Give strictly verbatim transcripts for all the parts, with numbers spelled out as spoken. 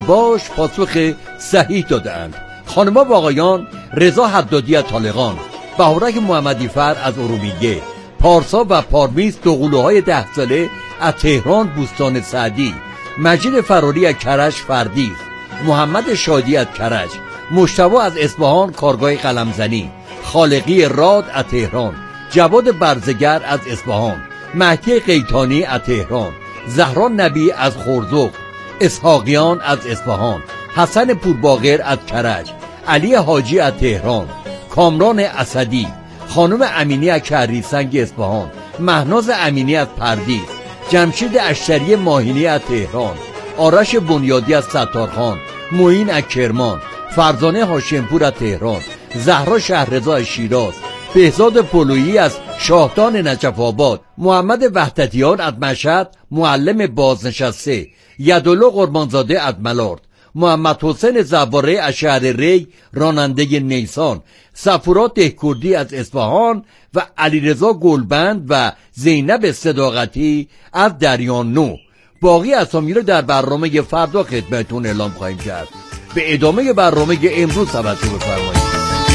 باش پاسخ صحیح دادند. خانم‌ها و آقایان، رضا حدادی از طالقان، بهارک محمدی فر از ارومیه، پارسا و پارمیز دوقلوهای ده ساله از تهران بوستان سعدی، مجید فراری از کرج فردیس، محمد شادی از کرج، مجتبی از اصفهان کارگاه قلمزنی، خالقی راد از تهران، جواد برزگر از اصفهان، مهدی قیتانی از تهران، زهرا نبی از خرزق، اسحاقیان از اصفهان، حسن پورباقر از کرج، علی حاجی از تهران، کامران اسدی، خانم امینی از کریسنگ اصفهان، مهناز امینی از پردیس، جمشید اشتری ماهینی از تهران، آرش بنیادی از ستارخان، معین از کرمان، فرزانه هاشمپور از تهران، زهرا شهررضا از شیراز، بهزاد پلویی از شاهدان نجف آباد، محمد وحدتیان از مشهد معلم بازنشسته، یدالله قربانزاده از ملارد، محمد حسین زواره از شهر ری راننده نیسان، صفورا دهکردی از اصفهان و علیرضا گلبند و زینب صداقتی از دریان نو. باقی اسامی رو در برنامه فردا خدمتتون اعلام خواهیم کرد. به ادامه برنامه امروز توجه بفرمایید.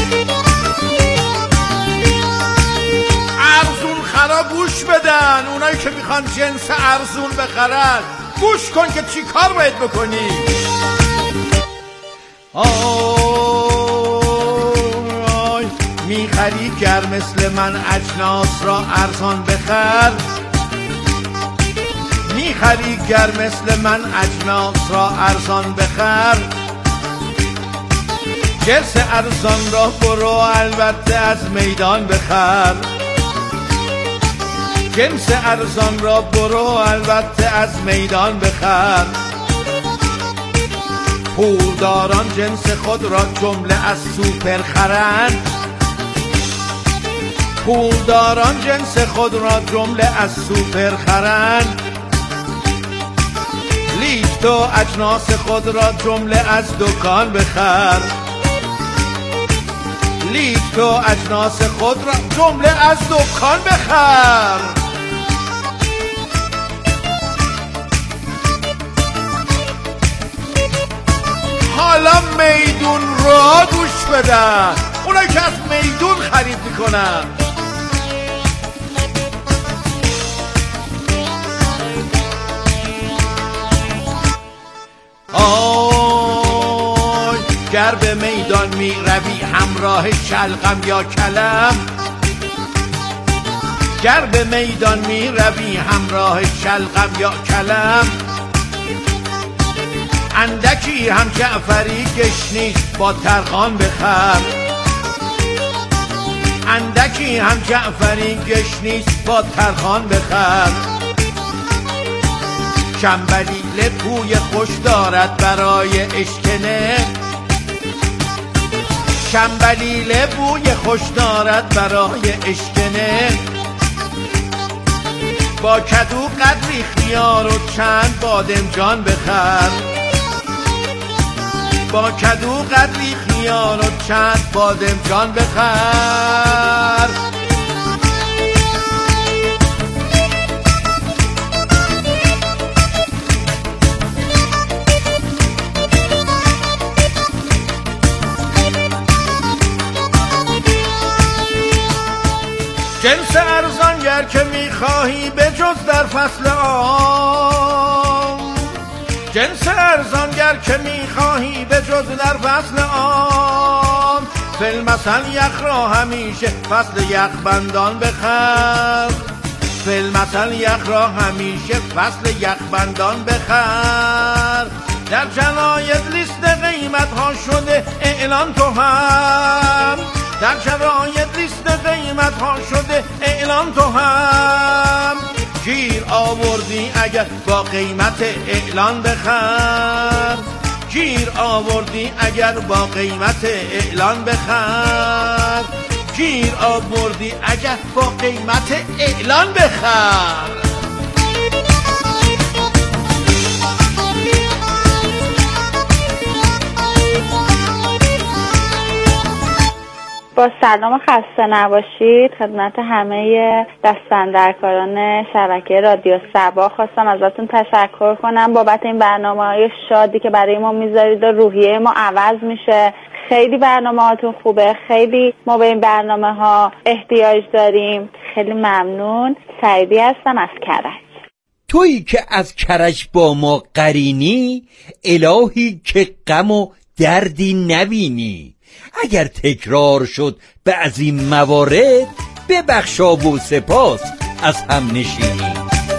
ارزون خرا گوش بدن، اونایی که میخوان جنس ارزون بخرن گوش کن که چی کار باید بکنی. آی میخری گر مثل من اجناس را ارزان بخر، میخری گر مثل من اجناس را ارزان بخر، جنس ارزان را برو البته از میدان بخر، جنس ارزان را برو البته از میدان بخر. پولداران جنس خود را جمله از سوپر خرند، پولداران جنس خود را جمله از سوپر خرند، لیک تو اجناس خود را جمله از دکان بخر، لیک تو اجناس خود را جمله از دکان بخر. حالا میدون را گوش بدن، اونایی که از میدون خرید میکنن. آی گر به میدان می روی همراه شلغم یا کلم، گر به میدان می روی همراه شلغم یا کلم، اندکی هم جعفری گشنیش با ترخان بخر، اندکی هم جعفری گشنیش با ترخان بخر. شنبلیل بوی خوش دارد برای اشکنه، شنبلیل بوی خوش دارد برای اشکنه، با کدو قدری خیار و چند بادمجان بخر، با کدو قدری خیار و چند بادمجان بخر. جنس ارزانگر که میخواهی به جز در فصل آن، جنس ارزانگر که میخواهی به جز در فصل آن، فیلمثل یخ را همیشه فصل یخ بندان بخر، فیلمثل یخ را همیشه فصل یخ بندان بخر. در جراید لیست قیمت ها شده اعلان تو هم، در جراید لیست قیمت ها شده اعلان تو هم، گیر آوردی اگر با قیمت اعلان بخر، گیر آوردی اگر با قیمت اعلان بخر، گیر آوردی اگر با قیمت اعلان بخر. با سلام خسته نباشید خدمت همه دست‌اندرکاران شبکه رادیو صبا. خواستم ازتون تشکر کنم بابت این برنامه‌های شادی که برای ما میذارید و روحیه ما عوض میشه. خیلی برنامه‌هاتون خوبه، خیلی ما به این برنامه‌ها احتیاج داریم. خیلی ممنون. سعیدی هستم از کرج. تویی که از کرج با ما قرینی، الهی که غم و دردی نبینی. اگر تکرار شد بعضی این موارد، ببخشا و سپاس از هم نشینی.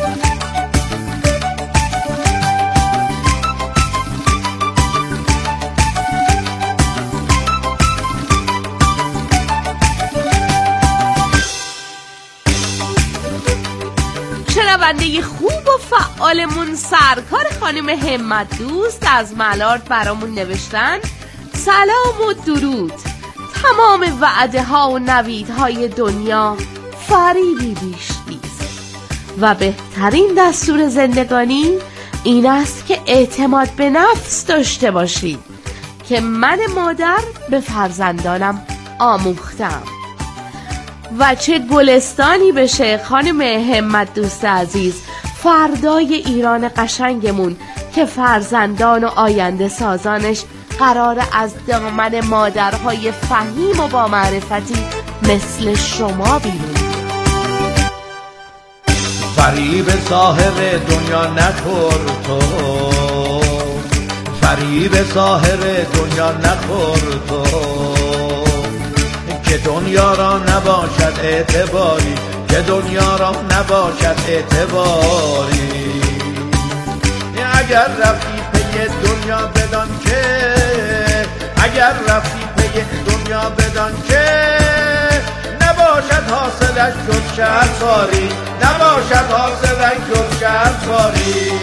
شنونده خوب و فعالمون سرکار خانم همت دوست از ملارد برامون نوشتن: سلام و درود. تمام وعده ها و نویدهای دنیا فریبی بیش نیست و بهترین دستور زندگانی این است که اعتماد به نفس داشته باشید که من مادر به فرزندانم آموختم. و چه گلستانی بشه خانم همت دوست عزیز فردای ایران قشنگمون که فرزندان و آینده سازانش قرار از دامن مادرهای فهیم و با معرفتی مثل شما بیرون. فریب ساحر دنیا نخور تو، فریب ساحر دنیا نخور تو، که دنیا را نباشد اعتباری، که دنیا را نباشد اعتباری. اگر رفتی پی دنیا بدان که، اگر رفتی پی دنیا بدان که، نباشد حاصلش جز شرمساری، نباشد حاصلش جز شرمساری.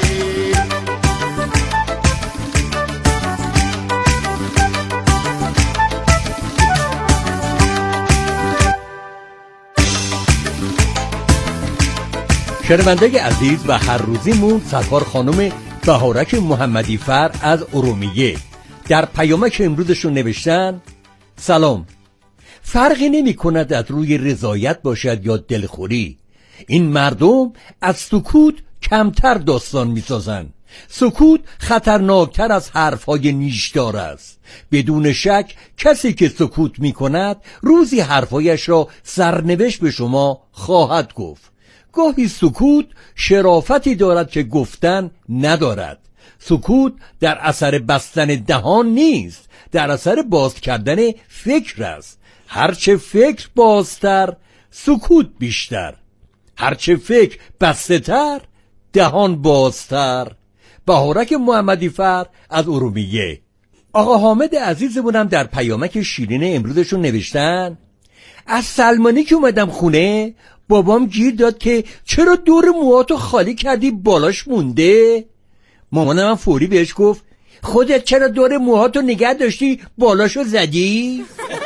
شنونده عزیز و هر روزیمون سرکار خانم بهارک محمدی فر از ارومیه در پیامک امروزشون نوشتن: سلام، فرقی نمی کند از روی رضایت باشد یا دلخوری. این مردم از سکوت کمتر داستان می سازن. سکوت خطرناکتر از حرفهای نیشدار است. بدون شک کسی که سکوت می کند روزی حرفایش را سرنوشت به شما خواهد گفت. گاهی سکوت شرافتی دارد که گفتن ندارد. سکوت در اثر بستن دهان نیست، در اثر باز کردن فکر است. هرچه فکر بازتر، سکوت بیشتر. هرچه فکر بسته تر، دهان بازتر. بهارک محمدی فر از ارومیه. آقا حامد عزیزمونم در پیامک شیرین امروزشون نوشتن: از سلمانی که اومدم خونه بابام گیر داد که چرا دور موهاتو خالی کردی بالاش مونده؟ مامانم فوری بهش گفت: خودت چرا دور موهاتو نگه داشتی بالاشو زدی؟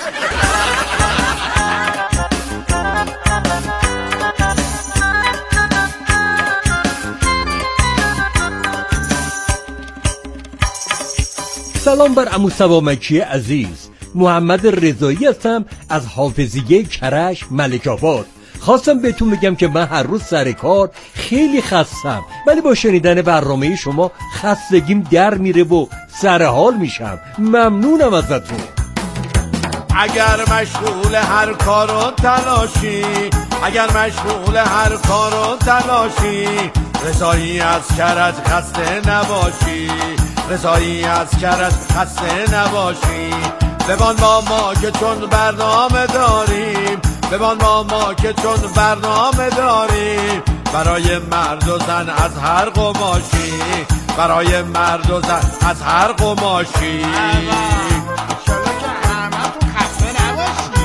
سلام بر عمو سوامکی عزیز. محمد رضایی هستم از حافظیه کرج ملک آباد. خواستم بهتون بگم که من هر روز سر کار خیلی خستم، ولی با شنیدن برنامه شما خستگیم در میره و سر حال میشم. ممنونم ازتون. اگر مشغول هر کار و تلاشی، اگر مشغول هر کار و تلاشی، رضایی از کرج خسته نباشی، رضایی از کرج خسته نباشی. ببان با ما که چون برنامه داریم، ببان با ما که چون برنامه داریم، برای مرد و زن از هر قماشی، برای مرد و زن از هر قماشی. انشالله که همه تو خسته نباشی.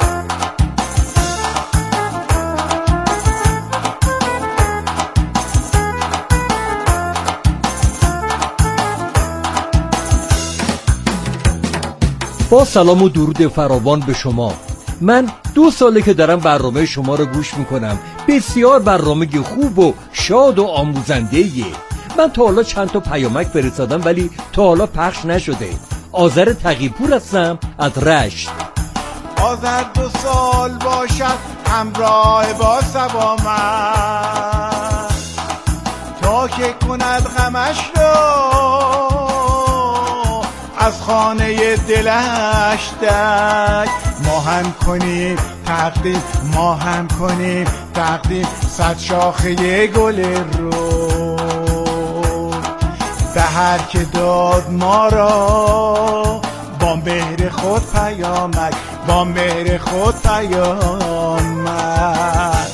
با سلام و درود فراوان به شما. من دو ساله که دارم برنامه شما رو گوش میکنم. بسیار برنامه خوب و شاد و آموزنده‌ایه. من تا حالا چند تا پیامک فرستادم ولی تا حالا پخش نشده. آذر تقی‌پور هستم از رشت. آذر دو سال باشد همراه با صبا من، تا که کند غمش را از خانه دلش دک. ما هم کنیم تقدیم، ما هم کنیم تقدیم صد شاخه گل رو به هر که داد ما را با مهر خود پیامک، با مهر خود پیامک.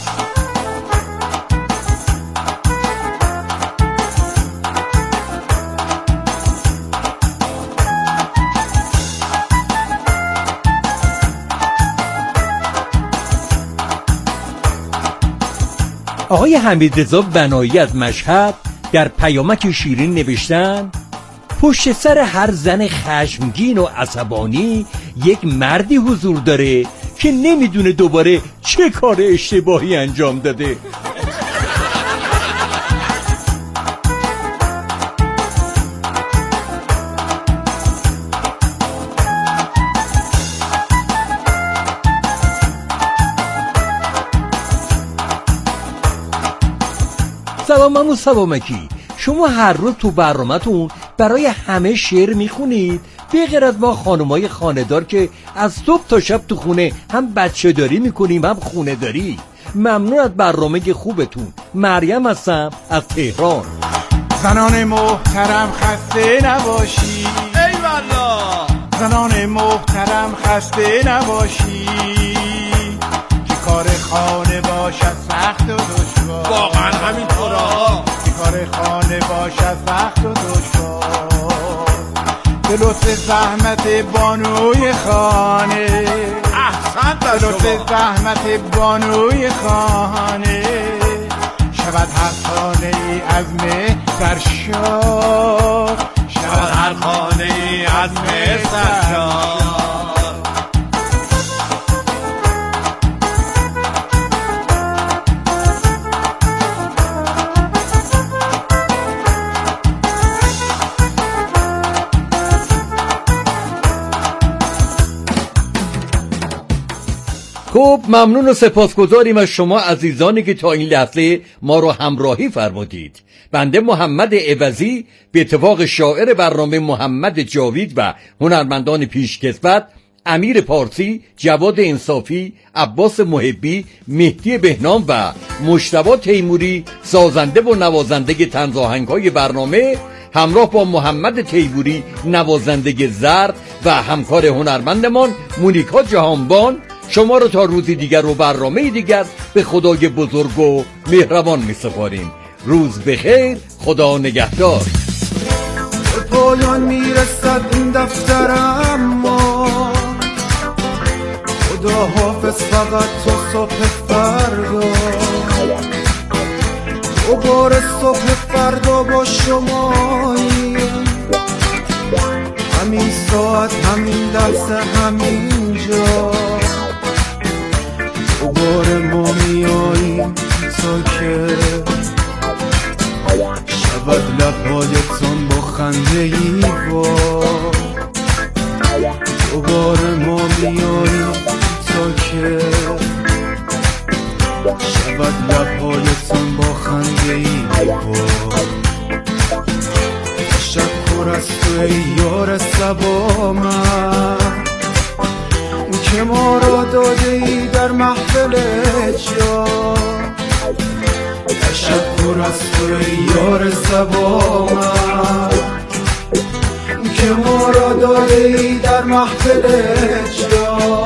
آقای حمیدرضا بنایی از مشهد در پیامک شیرین نوشتن پشت سر هر زن خشمگین و عصبانی یک مردی حضور داره که نمیدونه دوباره چه کار اشتباهی انجام داده. سلام عمو سلامکی، شما هر روز تو برنامه‌تون برای همه شعر میخونید به غیر از ما خانمای خانه‌دار که از صبح تا شب تو خونه هم بچه داری میکنیم هم خونه داری. ممنون از برنامه خوبتون. مریم هستم از تهران. زنان محترم خسته نباشی، ای والله. زنان محترم خسته نباشی، که کار خانه باشد سخت و دشوار. واقعا همینطورا، که کار خانه باشد سخت و دشوار. به لطف زحمت بانوی خانه، احسن به لطف زحمت بانوی خانه، شود هر خانه ای از مه سرشار، شود هر خانه ای از مه سرشار. خب ممنون و سپاسگزاریم از شما عزیزانی که تا این لحظه ما رو همراهی فرمودید. بنده محمد عوضی به اتفاق شاعر برنامه محمد جاوید و هنرمندان پیشکسوت امیر پارسی، جواد انصافی، عباس محبی، مهدی بهنام و مجتبی تیموری سازنده و نوازنده طنز آهنگ‌های برنامه همراه با محمد تیموری نوازنده زرد و همکار هنرمندمان مونیکا جهانبان شما رو تا روزی دیگر و برنامه دیگر به خدای بزرگ و مهربان می سپاریم. روز بخیر، خدا نگهدار. به پایان می رسد این دفتر اما خدا حافظ فقط تو صبح فردا، دوباره صبح فردا با شمایی، همین ساعت همین لحظه همین جا، دوباره ما میاییم تا که شود لبهایتان با خنده ای با، دوباره ما میاییم تا که شود لبهایتان با خنده ای با. تشکر از تو ای یار صبا من که ما را داده ای در محفل جا، تشکر از تو ای یار صبا من که ما را داده ای در محفل جا.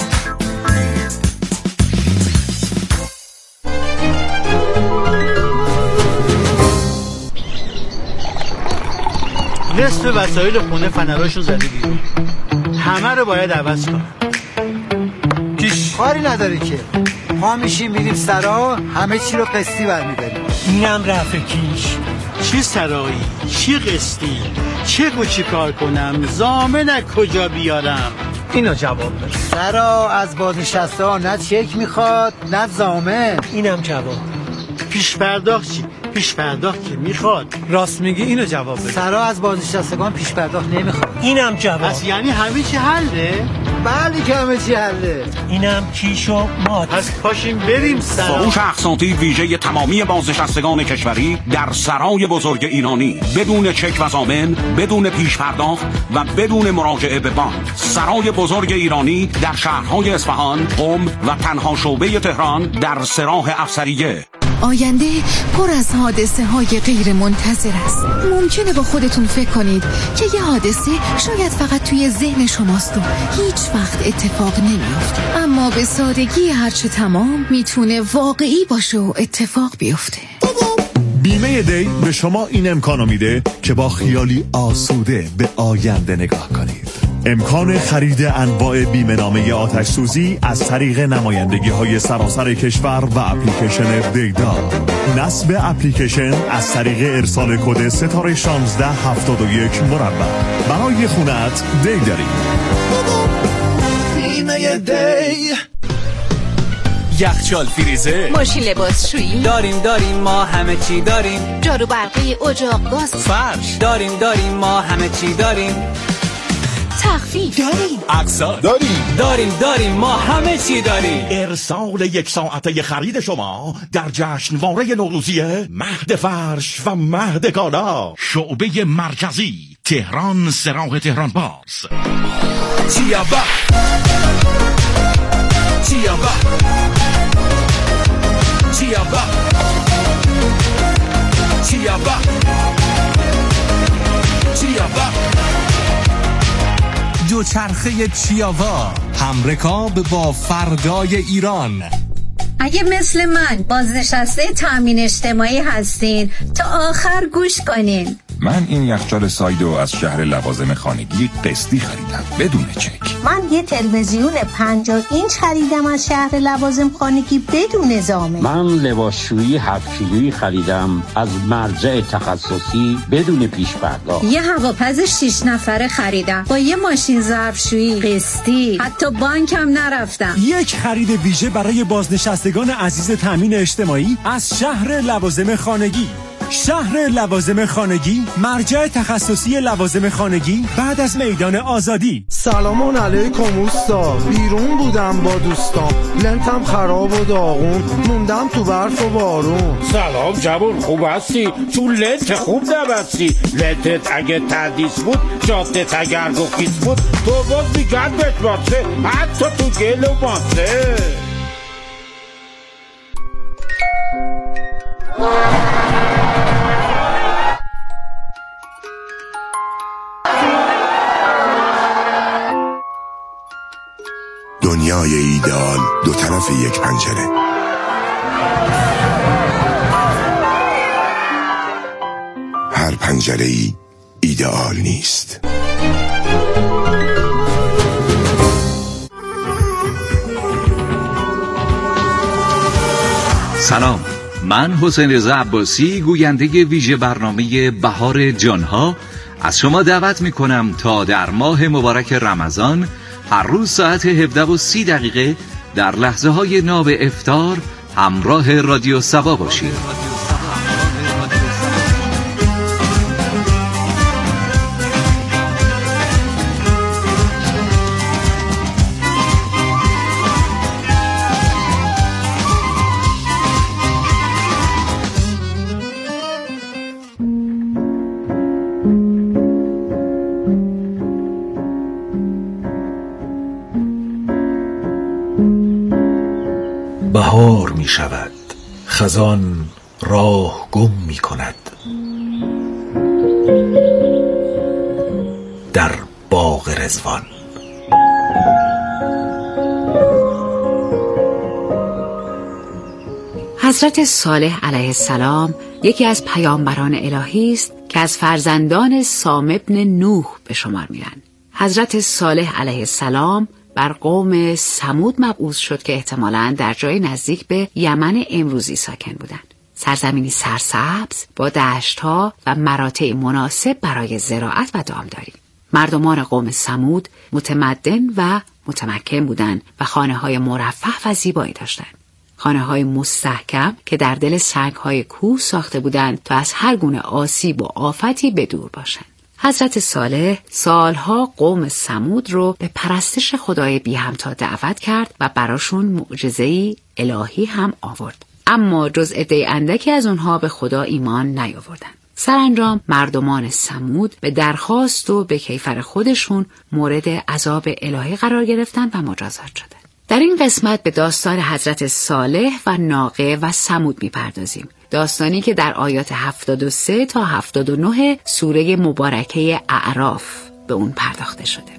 نصف وسایل خونه فنراشون زده بیرون، همه رو باید عوض کنم. پیش کاری نداره که ما میشیم میریم سرا، همه چی رو قسطی برمیداریم. اینم رفع کیش. چی سرایی؟ چی قسطی؟ چه و چی کار کنم؟ ضامن کجا بیارم؟ اینو جواب بده. سرا از بازنشسته ها نه چک میخواد نه ضامن. اینم جواب. پیش پرداخت چی؟ پیش پرداخت که میخواد. راست میگی، اینو جواب بده. سرا از بازنشستگان پیش پرداخت نمیخواد. اینم جواب. پس یعنی همه چی حله؟ بله که همه چی حله. اینم کیش و مات. از پاشیم بریم سرا. فروش اقساطی ویژه تمامی بازنشستگان کشوری در سرای بزرگ ایرانی، بدون چک و ضامن، بدون پیش پرداخت و بدون مراجعه به بانک. سرای بزرگ ایرانی در شهرهای اصفهان، قم و تنها شعبه تهران در سراح افسریه. آینده پر از حادثه های غیر منتظر است. ممکنه با خودتون فکر کنید که یه حادثه شاید فقط توی ذهن شماست و هیچ وقت اتفاق نمیفته، اما به سادگی هرچه تمام میتونه واقعی باشه و اتفاق بیفته. بیمه دی به شما این امکانو میده که با خیالی آسوده به آینده نگاه کنید. امکان خرید انواع بیمه نامه آتش سوزی از طریق نمایندگی های سراسر کشور و اپلیکیشن دیدا. نصب اپلیکیشن از طریق ارسال کد ستاره شانزده هفتاد و یک مربع. برای خونت دی داریم. بیمه دی. یخچال فریزر، ماشین لباسشویی داریم داریم ما همه چی داریم. جارو برقی، اجاق گاز، فرش داریم داریم ما همه چی داریم. تخفیف داریم، اقساط داریم داریم داریم ما همه چی داریم. ارسال یک ساعته خرید شما در جشنواره نوروزیه مهد فرش و مهد کالا، شعبه مرکزی تهران، سراح تهران باز. چیابا چیابا چیابا چیابا چیابا دوچرخه چیاوا، همرکاب با فردای ایران. اگه مثل من بازنشسته تامین اجتماعی هستین تا آخر گوش کنین. من این یخچال سایدو از شهر لوازم خانگی قسطی خریدم بدون چک. من یه تلویزیون پنجاه اینچ خریدم از شهر لوازم خانگی بدون ضامن. من لباسشویی هفت کیلویی خریدم از مرجع تخصصی بدون پیش پرداخت. یه هواپز شش نفره خریدم با یه ماشین ظرفشویی قسطی، حتی بانکم نرفتم. یک خرید ویژه برای بازنشستگان عزیز تامین اجتماعی از شهر لوازم خانگی. شهر لوازم خانگی، مرجع تخصصی لوازم خانگی بعد از میدان آزادی. سلام علیکم اوستا، بیرون بودم با دوستام، لنتم خراب و داغون، موندم تو برف و بارون. سلام جوون، خوب هستی؟ تو لنت خوب نبستی. لنتت اگه تردیس بود، جادت اگر گفیس بود، تو باز میگن بهت باسه، حتی تو گل و باسه. دنیای ایدئال دو طرف یک پنجره. هر پنجره‌ای ایدئال نیست. سلام، من حسین رضا عباسی، گوینده ویژه برنامه بهار جانها، از شما دعوت می کنم تا در ماه مبارک رمضان هر روز ساعت هفده و سی دقیقه در لحظه های ناب افطار همراه رادیو سبا باشید. بهار می شود، خزان راه گم می کند در باغ رضوان. حضرت صالح علیه السلام یکی از پیامبران الهی است که از فرزندان سام ابن نوح به شمار میرن. حضرت صالح علیه السلام بر قوم ثمود مبعوث شد که احتمالاً در جای نزدیک به یمن امروزی ساکن بودند. سرزمینی سرسبز با دشت‌ها و مراتع مناسب برای زراعت و دامداری. مردمان قوم ثمود متمدن و متمکن بودند و خانه‌های مرفه و زیبایی داشتند. خانه‌های مستحکم که در دل سنگ‌های کوه ساخته بودند تا از هر گونه آسیب و آفتی بدور باشند. حضرت صالح سالها قوم ثمود رو به پرستش خدای بی همتا دعوت کرد و براشون معجزه‌ای الهی هم آورد. اما جز عده اندکی از اونها به خدا ایمان نیاوردن. سرانجام مردمان ثمود به درخواست و به کیفر خودشون مورد عذاب الهی قرار گرفتن و مجازات شدن. در این قسمت به داستان حضرت صالح و ناقه و ثمود میپردازیم. داستانی که در آیات هفتاد و سه تا هفتاد و نه سوره مبارکه اعراف به اون پرداخته شده.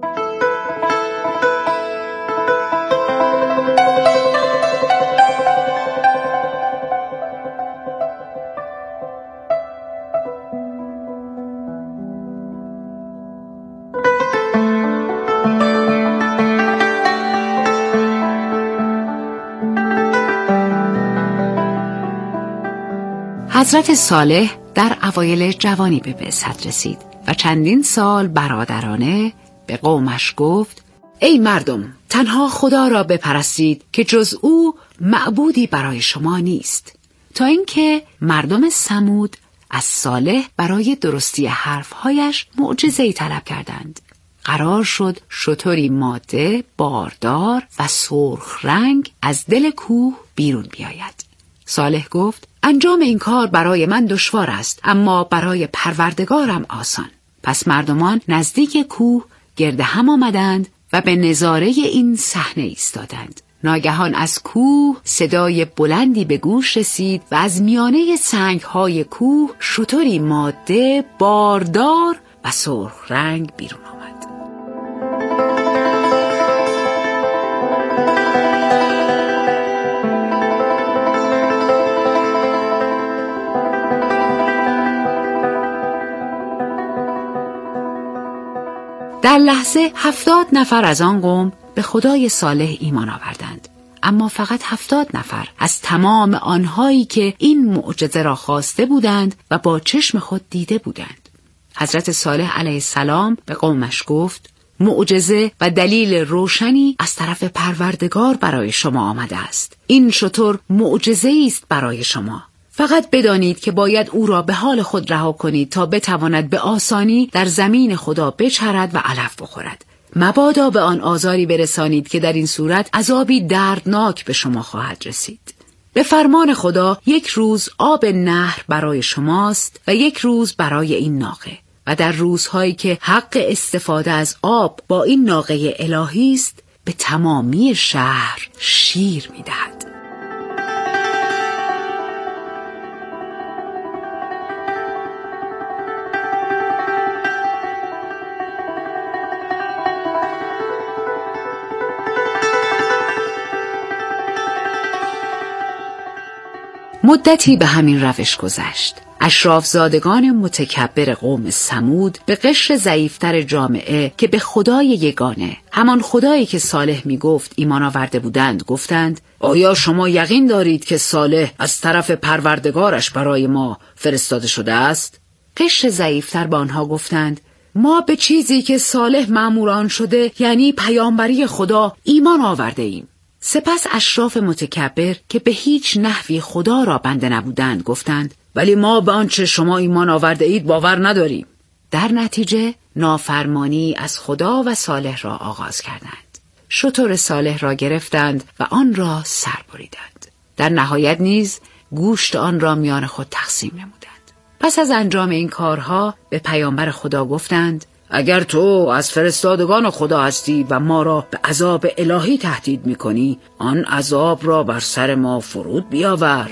حضرت صالح در اوایل جوانی به بعثت رسید و چندین سال برادرانه به قومش گفت: ای مردم، تنها خدا را بپرستید که جز او معبودی برای شما نیست. تا اینکه مردم ثمود از صالح برای درستی حرفهایش معجزه‌ای طلب کردند. قرار شد شتری ماده، باردار و سرخ رنگ از دل کوه بیرون بیاید. صالح گفت: انجام این کار برای من دشوار است، اما برای پروردگارم آسان. پس مردمان نزدیک کوه گرد هم آمدند و به نظاره این صحنه ایستادند. ناگهان از کوه صدای بلندی به گوش رسید و از میانه سنگ‌های کوه شتری ماده، باردار و سرخ رنگ بیرون آمد. در لحظه هفتاد نفر از آن قوم به خدای صالح ایمان آوردند، اما فقط هفتاد نفر از تمام آنهایی که این معجزه را خواسته بودند و با چشم خود دیده بودند. حضرت صالح علیه السلام به قومش گفت: معجزه و دلیل روشنی از طرف پروردگار برای شما آمده است. این شتر معجزه‌ای است برای شما. فقط بدانید که باید او را به حال خود رها کنید تا بتواند به آسانی در زمین خدا بچرد و علف بخورد. مبادا به آن آزاری برسانید که در این صورت عذابی دردناک به شما خواهد رسید. به فرمان خدا یک روز آب نهر برای شماست و یک روز برای این ناقه، و در روزهایی که حق استفاده از آب با این ناقه الهی است به تمامی شهر شیر می‌دهد. مدتی به همین روش گذشت. اشراف زادگان متکبر قوم ثمود به قشر ضعیفتر جامعه که به خدای یگانه، همان خدایی که صالح می گفت، ایمان آورده بودند گفتند: آیا شما یقین دارید که صالح از طرف پروردگارش برای ما فرستاده شده است؟ قشر ضعیفتر به آنها گفتند: ما به چیزی که صالح مأمور آن شده، یعنی پیامبری خدا، ایمان آورده ایم. سپس اشراف متکبر که به هیچ نحوی خدا را بنده نبودند گفتند: ولی ما به آنچه شما ایمان آورده اید باور نداریم. در نتیجه نافرمانی از خدا و صالح را آغاز کردند. شتر صالح را گرفتند و آن را سر بریدند. در نهایت نیز گوشت آن را میان خود تقسیم نمودند. پس از انجام این کارها به پیامبر خدا گفتند: اگر تو از فرستادگان خدا هستی و ما را به عذاب الهی تهدید می‌کنی، آن عذاب را بر سر ما فرود بیاور.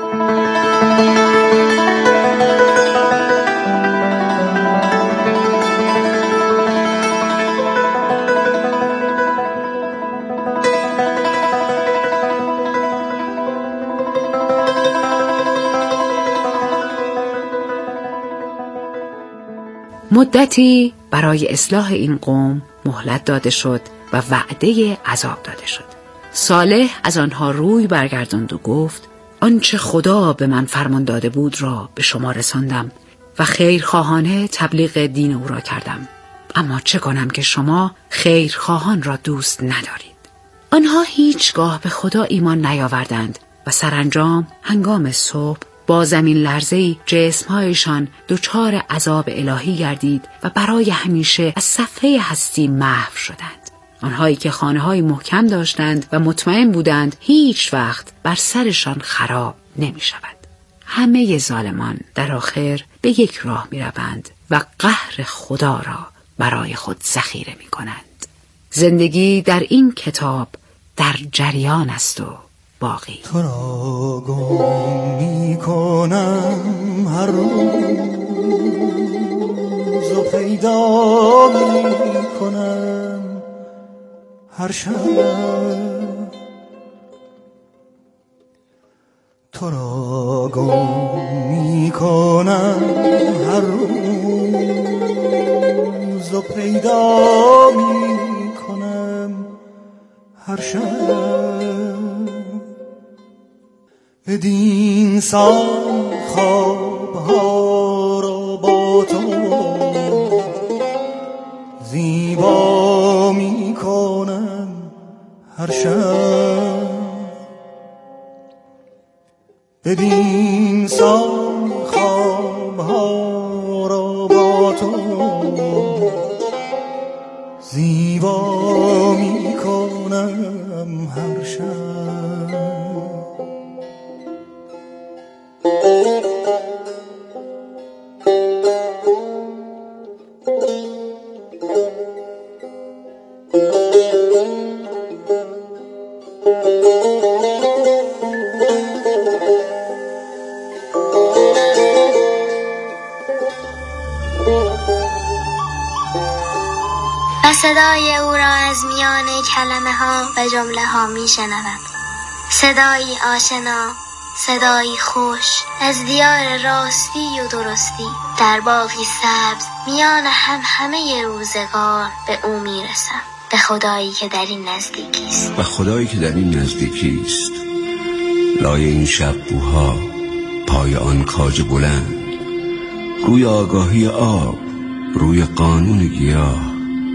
مدتی برای اصلاح این قوم مهلت داده شد و وعده عذاب داده شد. صالح از آنها روی برگرداند و گفت: آنچه خدا به من فرمان داده بود را به شما رساندم و خیرخواهانه تبلیغ دین او را کردم، اما چه کنم که شما خیرخواهان را دوست ندارید. آنها هیچگاه به خدا ایمان نیاوردند و سرانجام هنگام صبح با زمین لرزه‌ای جسمهایشان دچار عذاب الهی گردید و برای همیشه از صفحه هستی محو شدند. آنهایی که خانه‌های محکم داشتند و مطمئن بودند هیچ وقت بر سرشان خراب نمی شود. همه ظالمان در آخر به یک راه می روند و قهر خدا را برای خود ذخیره می کنند. زندگی در این کتاب در جریان است و باقی. تو را گم می کنم هر روز و پیدا می کنم هر شب. تو را گم می کنم هر روز و پیدا می کنم هر شب. بدین سان خوابها را با تو زیبا می کنم هر شب. بدین سان خوابها را با تو زیبا می کنم هر شب. و صدای او را از میان کلمه ها و جمله ها می شنوم. صدایی آشنا، صدایی خوش از دیار راستی و درستی در باغی سبز میان هم همه روزگار به او می رسم. به خدایی که در این نزدیکی است. و خدایی که در این نزدیکی است. لای این شب بوها، پای آن کاج بلند، روی آگاهی آب، روی قانون گیاه.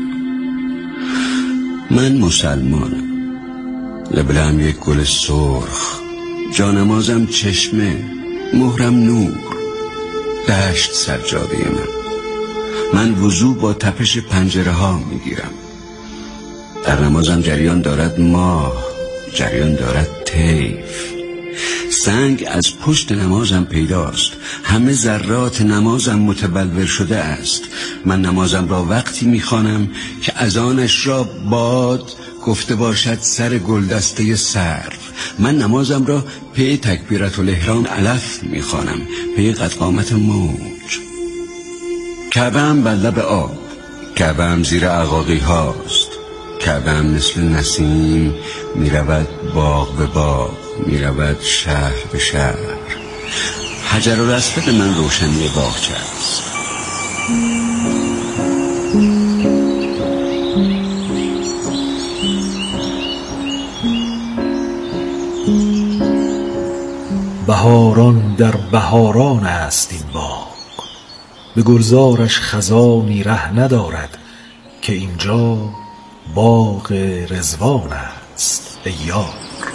من مسلمانم، لبلم یک گل سرخ، جانمازم چشمه، مهرم نور، دشت سجاده من. من وضو با تپش پنجره ها میگیرم. در نمازم جریان دارد ماه، جریان دارد طیف. سنگ از پشت نمازم پیداست. همه ذرات نمازم متبلور شده است. من نمازم را وقتی میخوانم که اذانش را باد گفته باشد سر گلدسته سرو. من نمازم را پی تکبیرت الاحرام علف میخوانم، پی قد قامت موج. کعبه‌ام بر لب آب، کعبه‌ام زیر عقاقی هاست. کعبه‌ام مثل نسیم میرود باغ به باغ، میرود شهر به شهر. حجر الاسود من روشنی باغچه است. بهاران در بهاران است این باغ، به گلزارش خزانی ره ندارد که اینجا باغ رضوان است ای یار.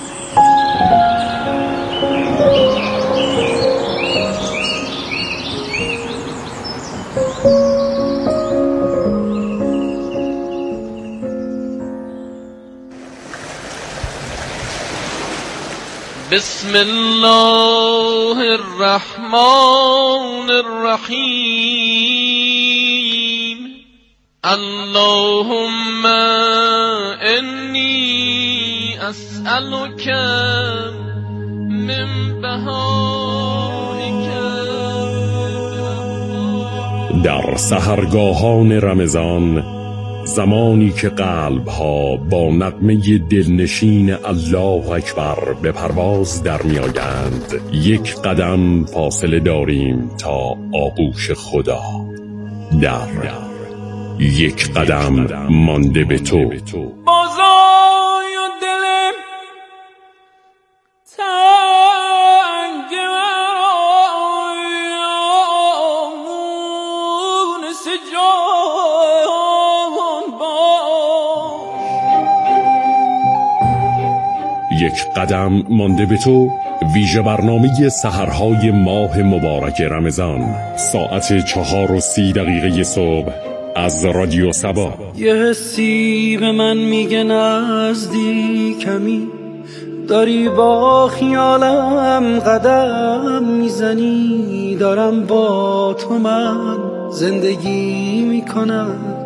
بسم الله الرحمن الرحیم. اللهم انی اسألک من بهائک. در سحرگاهان رمضان، زمانی که قلب‌ها با نغمه دلنشین الله اکبر به پرواز در می‌آیند، یک قدم فاصله داریم تا آغوش خدا. در یک قدم مانده به تو. بازای و دلم تنگ مرامون سجان باش. یک قدم مانده به تو، ویژه برنامه سحرهای ماه مبارک رمضان، ساعت چهار و سی دقیقه صبح از رادیو سبا. یه حسی به من میگه نزدیکمی، داری با خیالم قدم میزنی، دارم با تو من زندگی میکنم،